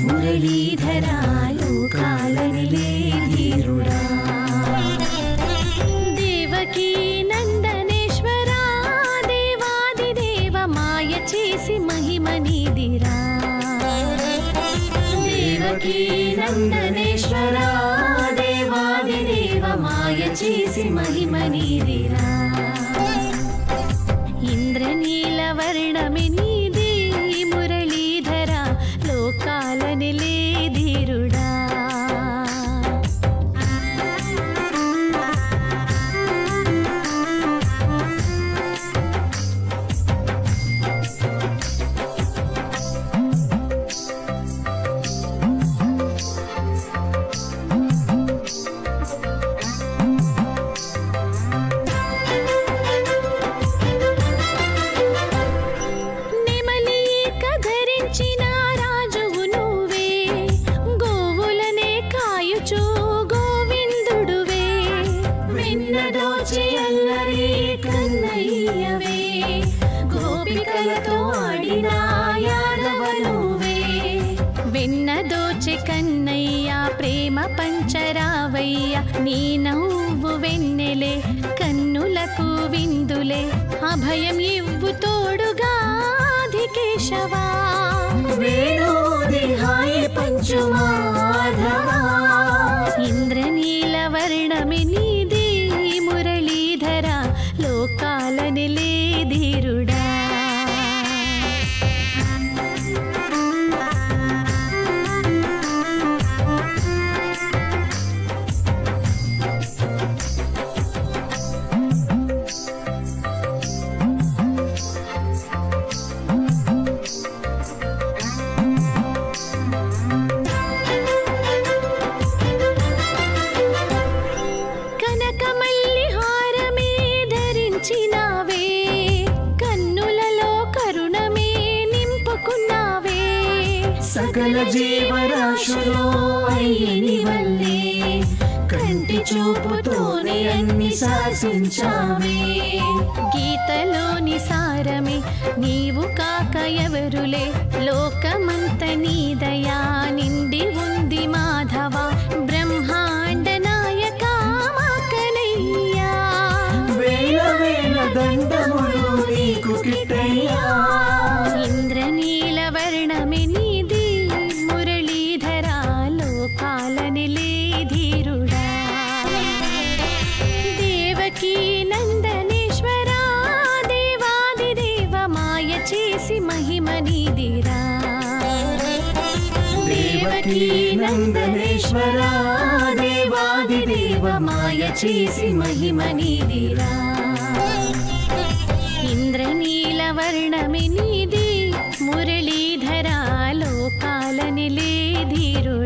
మురళీధరా లోకాలనిలే ధీరుడా దేవకీ నందనేశ్వరా దేవాదిదేవ మాయ చేసి మహిమ నీదిరా దేవకీ నందనేశ్వరా దేవాదిదేవ మాయ చేసి మహిమ నీదిరా ఇంద్రనీలవర్ణమి నీది మురళీధరా లోకాలనిలే ధీరుడా కన్నయ్యవే గోపికలతో ఆడిన యాదవనువే వెన్నదోచె కన్నయ్య ప్రేమ పంచరావయ్య నీ నవ్వు వెన్నెలే కన్నులకు విందులే అభయం ఇవ్వు తోడుగా ధికేశవా వేణోదిహాయి పంచుమాధవా ఇంద్రనీలవర్ణమి నీది మురళీధరా లోకాలనిలే ధీరుడా కన్నులలో కరుణమే నింపుకున్నావే సకల జీవరాశులో అయ్యని వల్లే కంటి చూపుతోనే అన్ని శాసించావే గీతలోని సారమే నీవు కాక ఎవరులే లోకమంత నీ దయా నిండి ఉంది మాధవ బ్రహ్మాండ నాయక కనయ్యా వేల వేల దండములు నీకు కిట్టయ్యా ఇంద్రనీలవర్ణమి నీది మురళీధరా లోకాలనిలే ధీరుడా దేవకీ నందనేశ్వరా దేవాదిదేవ మాయ చేసి మహిమ నీదిరా దేవకీ నందనేశ్వరా దేవాదిదేవ మాయ చేసి మహిమ నీదిరా ఇంద్రనీలవర్ణమి నీది మురళీధరా లోకాలనిలే ధీరుడా